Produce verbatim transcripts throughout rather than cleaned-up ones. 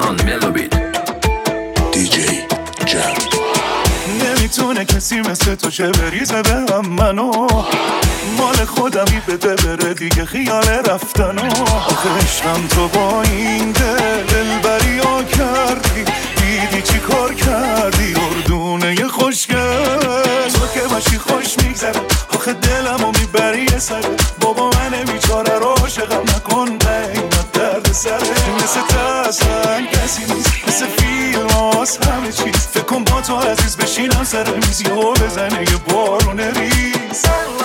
on Melobit. دی جی جم. نمیتونه کسی مثل تو چه بریزه به هم منو، مال خودمی بده بره دیگه خیال رفتنو. آخه عشقم تو با این دل دلبری ها کردی، دیدی چی کار کردی اردونه خوشگل. تو که باشی خوش میگذره، آخه دلمو میبری یه سره. بابا من بیچاره رو عاشقم نکن قیمت درد سره. مثل تسن کسی نیست، مثل فیلم هاست همه چیز. فکر کن با تو عزیز بشینم سر میز یهو بزنه یه بارون ریز.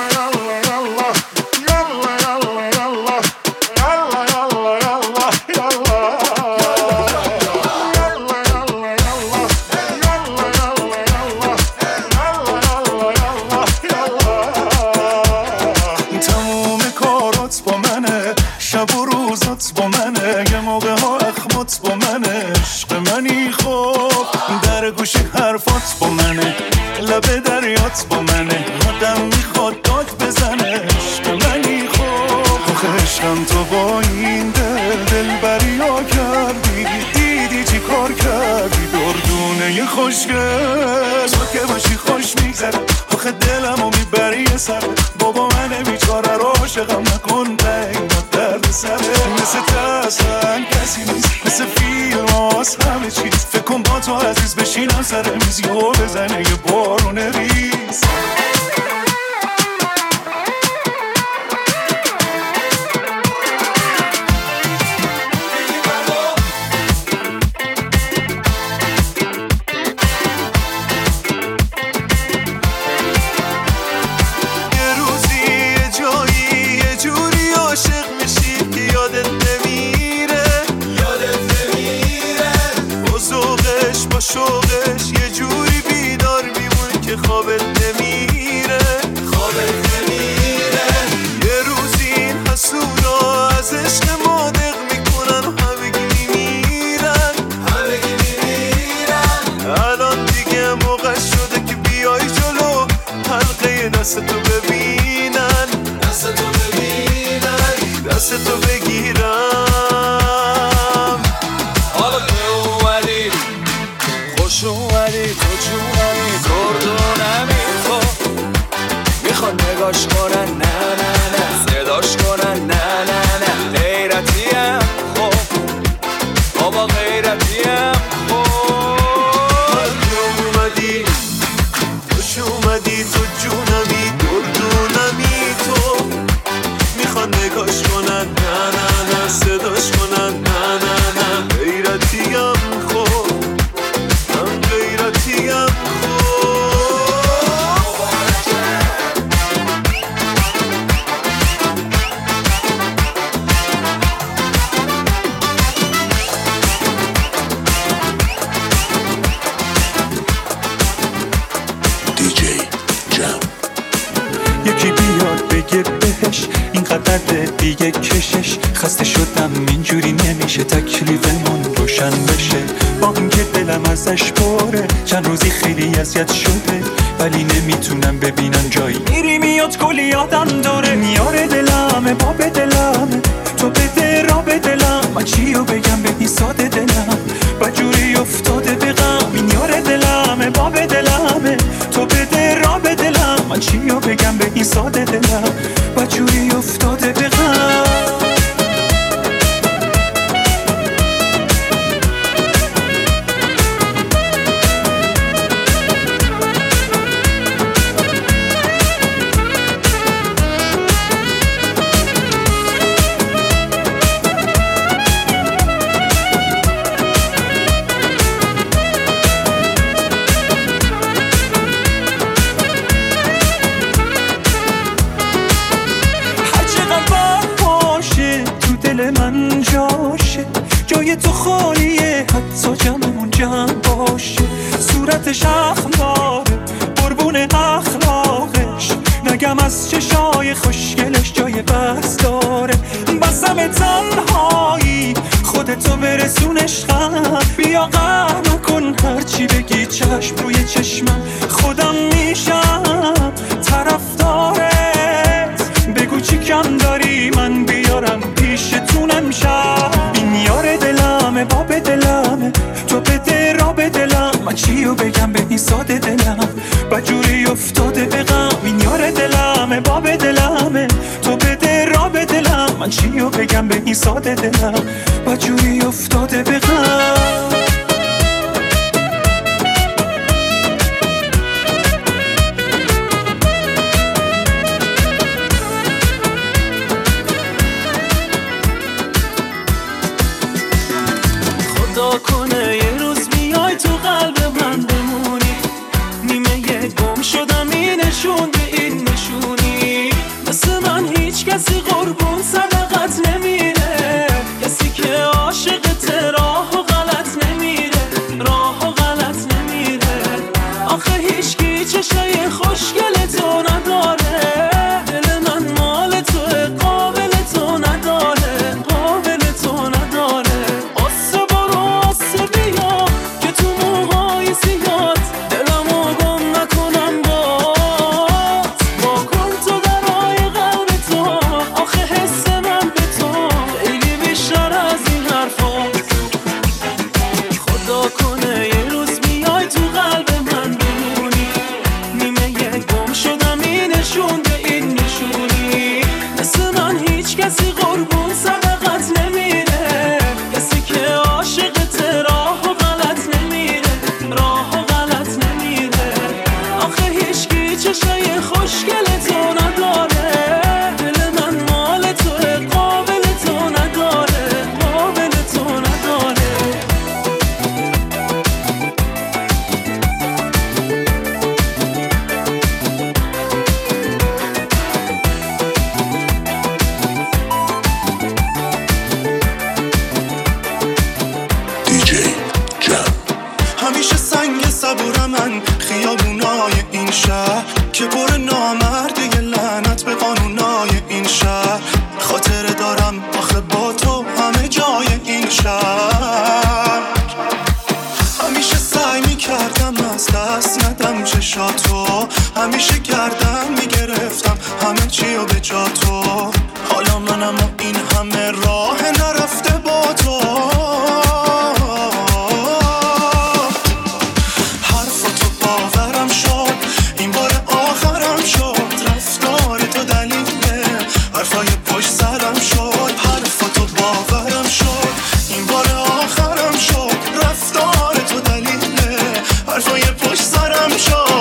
با منه یه موقع ها اخمات با منه. عشق منی خوب در گوشی حرفات با منه، لبه دریات با منه. آدم میخواد داد بزنه. عشق منی خوب آخه عشقم تو با این دل دلبری ها کردی، دیدی چی کار کردی دردونه خوشگل. تو که باشی خوش میگذره، آخه دلمو میبری یه سر. بابا من بیچاره رو عاشقم نکن قیمت درد سره. مثل تسن کسی نیست، مثل فیلم هاست همه چیز. فکر کن با تو عزیز بشینم سر میز یهو بزنه یه بارون ریز. شوقش یه جوری بیدار میمون که خوابت نمیره، خوابت نمیره. یه روز این حسودا از عشق ما دق میکنن و همگی میمیرن، همگی میمیرن. الان دیگه موقع شده که بیای جلو حلقه دستتو ببینن، دستتو ببینن، دستتو بگیرن. خوش اومدی تو جونمی گردونمی تو. میخوان نگاش کنن نه نه نه، صداش کنن نه نه نه. غیرتیم خب بابا غیرتیم خب. اومدی خوش اومدی تو جونمی گردونمی تو. میخوان نگاش کنن نه نه نه، صداش کنن نه نه نه. غیرتیم خب یکی بیاد بگه بهش اینقدر دیگه کشش. خسته شدم اینجوری نمیشه تکلیفمون روشن بشه. با اینکه دلم ازش پره چند روزی خیلی اذیت شده، ولی نمیتونم ببینم جایی میری میاد کلی یادم داره. میاره دلمه باب دلمه، تو بده را به دلم. من چیو بگم به این ساده دلم بجوری افتاده به غم. میاره دلمه باب دلمه، تو بده را به دلم. من چیو بگم به این ساده دلم بجوری افتاده به غم. من جاشه جای تو خالیه، حتی جمعمون جمع باشه. صورتش اخماره قربون اخلاقش، نگم از چشای خوشگلش جای بس داره. بسم تنهایی خودتو برسونش غم. بیا غم کن هرچی بگی چشم روی چشمم. خودم میشم طرفدارت، بگو چی کم داری من بیارم پیشتونم شم. این یار دلمه باب دلم، چی و بگم به این ساده دلم بجوری افتاده به غم این یار دلمه باب دلمه تو بده را به دلم من چی و بگم به این ساده دلم بجوری افتاده به غم خدا کنه یه روز بیای تو قلب من بمونی نیمه یه گم شدم این نشون به این نشونی مثل من هیچ کسی قربون صدقت نمیره کسی که عاشقت راه و غلط نمیره راه و غلط نمیره آخه هیچکی چشای خوشگل تو نداره دل من مال توه قابل تو نداره قابل تو نداره همیشه گردن میگرفتم همه چی و به جا تو حالا منم و این همه راه نرفته با تو حرفاتو باورم شد این بار آخرم شد رفتار تو دلیله حرفای پشت سرم شد حرفاتو باورم شد این بار آخرم شد رفتار تو دلیله حرفای پشت سرم شد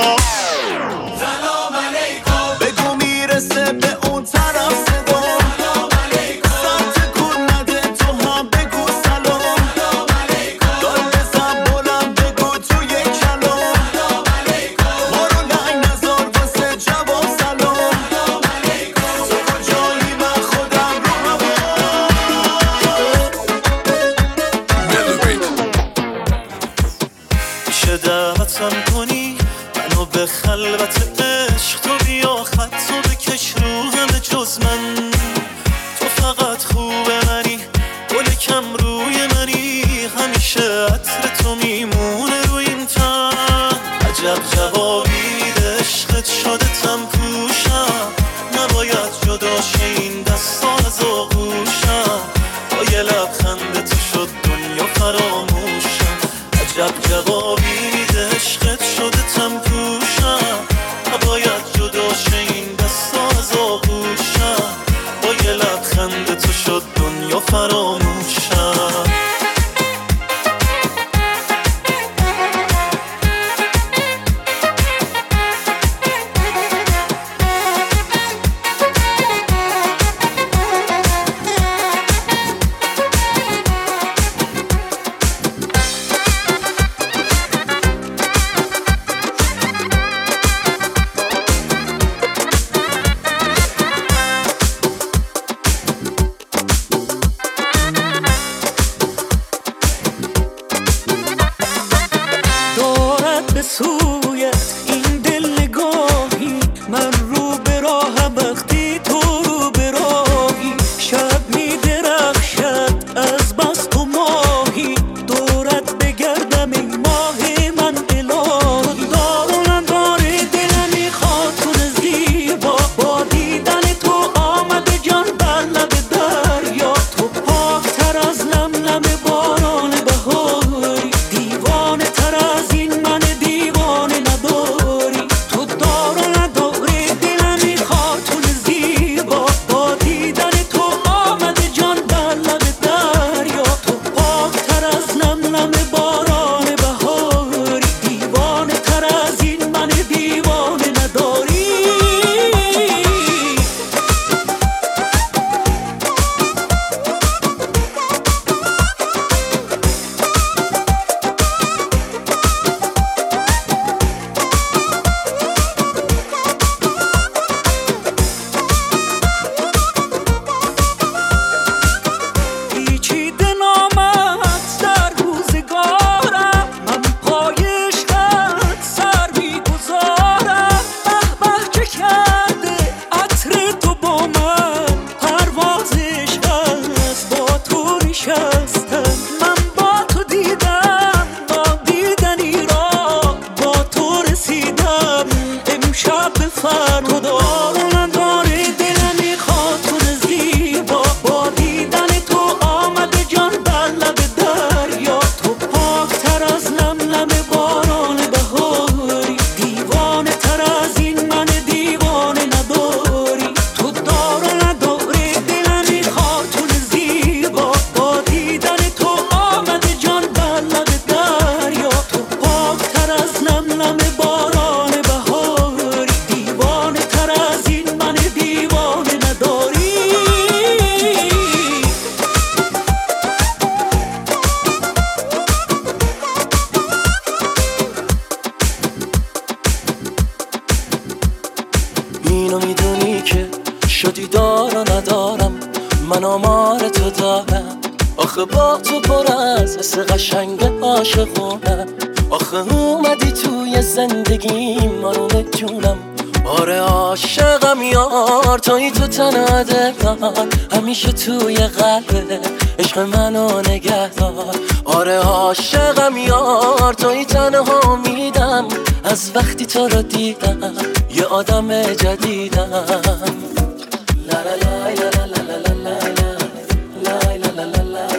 دعوتم کنی منو به خلوت عشق تو بیا خط تو بکش رو همه جز من تو فقط خوب منی گل کم روی منی همیشه عطر تو میمونه رو این تن عجب جوابی میده عشقت شده تم پوشم نباید جدا شه این دستا از آغوشم با یه لبخند تو شد دنیا فراموشم عجب جوابی عشقت شده تم پوشم نباید جدا شه این دستا از آغوشم با یه لبخند تو شد دنیا فراموشم دیوانه تر از این من نم باران بهاری، دیوانه تر از این من دیوانه نداری. اینو میدونی که شدی دار و ندارم، من آمار تو دارم. آخه با تو پر از حس قشنگ عاشقونم. آخه اومدی توی زندگیم آروم جونم. آره عاشقم یار، توی تو تنها دلم، همیشه توی قلبه عشق منو نگه دار. آره عاشقم یار، توی تنها میدم، از وقتی تو رو دیدم یه آدم جدیدم. لا لا لا لا لا لا لا لا لا لا لا لا لا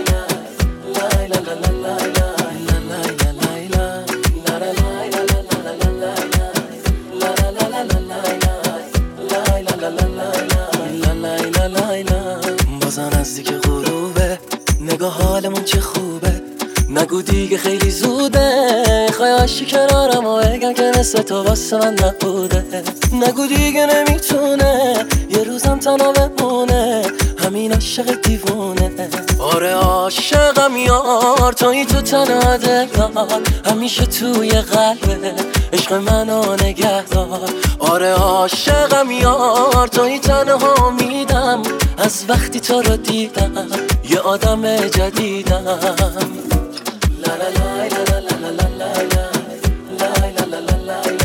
بازم نزدیک غروبه، نگاه حالمون چه خوبه، نگو دیگه خیلی زوده، خواهی کنارم و بگم که مثل تو واسه من نبوده. نگو دیگه نمیتونه یه روزم تنها بمونه، همین عاشق دیوونه. آره عاشقم یار، توی تو تنها دلم، همیشه توی قلبه عشق منو نگه دار. آره عاشقم یار، توی تنها میدم، از وقتی تو رو دیدم یه آدم جدیدم. لا لا لا لا لا لا لا لا لا لا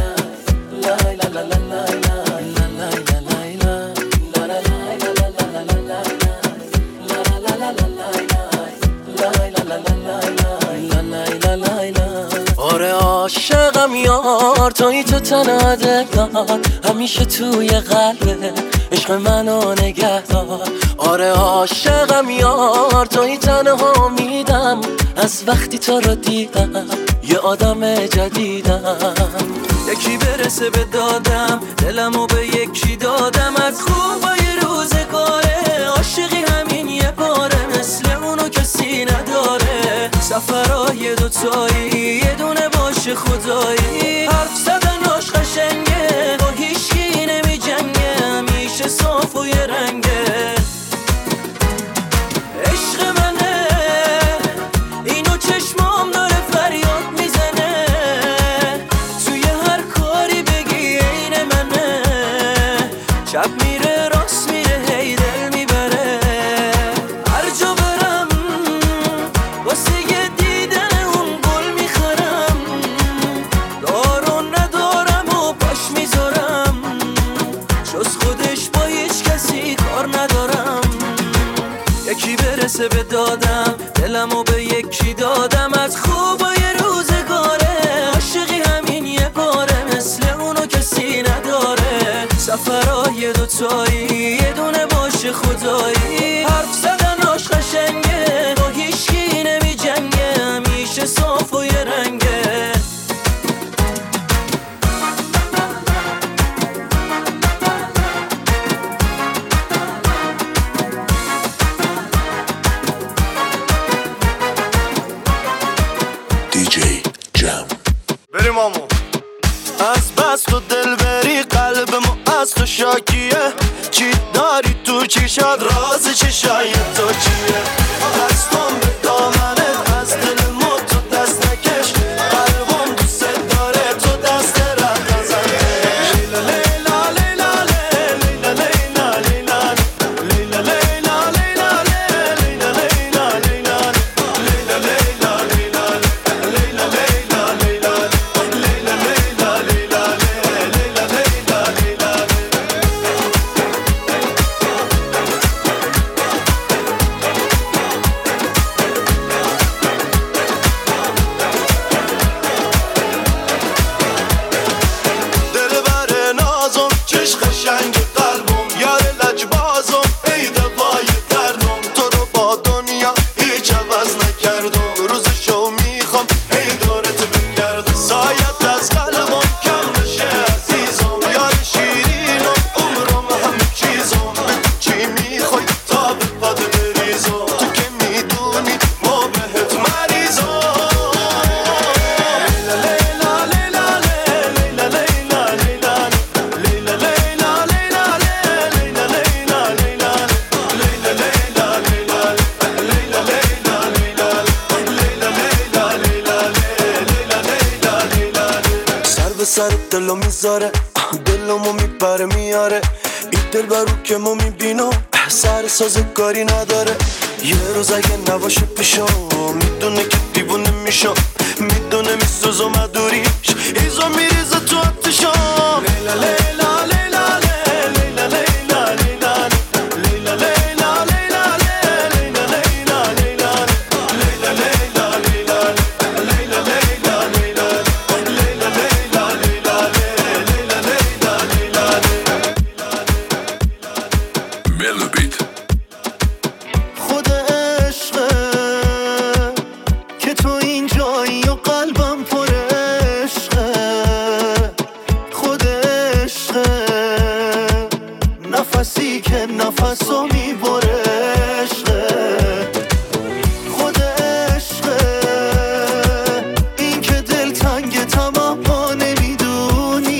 آره عاشقم یار، توی تو تنها دلم، همیشه توی قلبه عشق منو نگه دار. آره عاشقم یار، توی تنها میدم، از وقتی تو رو دیدم یه آدم جدیدم. یکی برسه به دادم، دلمو به یکی دادم، از خوبای روزگاره عاشقی همین یه باره، مثل اونو کسی نداره. سفرهای دوتایی یه دونه باشه خدایی، حرف زدناش قشنگه، با هیچکی نمی جنگه، همیشه صاف و یه رنگه. عشق منه اینو چشمام داره فریاد میزنه، توی هر کاری بگی عین منه، چپ میره راست میره هی دل میبره. هر جا برم واسه یه دیدن اون گل میخرم، دارو ندارم و پاش میذارم، جز خودش با هیچ کسی کار ندارم. یکی برسه به دادم، دلمو به یکی دادم، از خوبای روزگاره عاشقی همین یه باره، مثل اونو کسی نداره. سفرهای دوتایی یه دونه باشه خدایی، حرف زدناش قشنگه، با هیچکی نمی جنگه، همیشه صاف و یه رنگه. دیجی جم. بریم آمو از بس تو دل بری قلبمو از تو شاکیه، چی داری تو چشات راز چشای تو چیه؟ از تو به دامنت از دل مو تو دست نکش، قلبم دوست داره تو دست رد نزن. لیلا لیلا لیلا لیلا لیلا لیلا لیلا لیلا لیلا لیلا لیلا لیلا لیلا لیلا لیلا سر دلو میذاره، دلمو میپره میاره، این دل برو که ما میبینم سر سازگاری نداره. یه روز اگه نباشه پیشم میدونه که دیوونه میشم، میدونه میسوزم مدوریش ایزو میریزه تو آتشم. لیلا لیلا لیلا لیلا لیلا لیلا لیلا لیلا لیلا لیلا لیلا لیلا لیلا لیلا لیلا خود عشقه که تو اینجایی و قلبم پر عشقه، خود عشقه نفسی که نفسو میبره عشقه، خود عشقه این که دل تنگ تمام ها نمیدونی،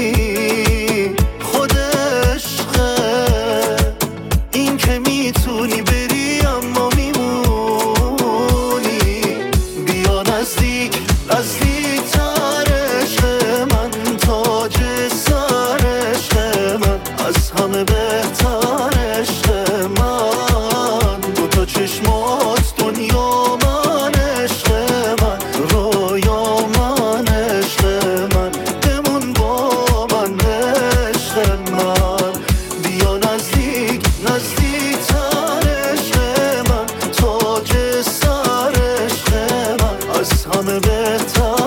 خود عشقه این که میتونی بری اما میمونی. بیا نزدیک نزدیک تر عشق من، تاج سر عشق من، از همه بهتر عشق من. دو تا چشمات دنیا من، عشق من رویا من، عشق من بمون با من عشق من. بیا نزدیک نزدیک تر عشق من، تاج سر عشق من، از همه بهتر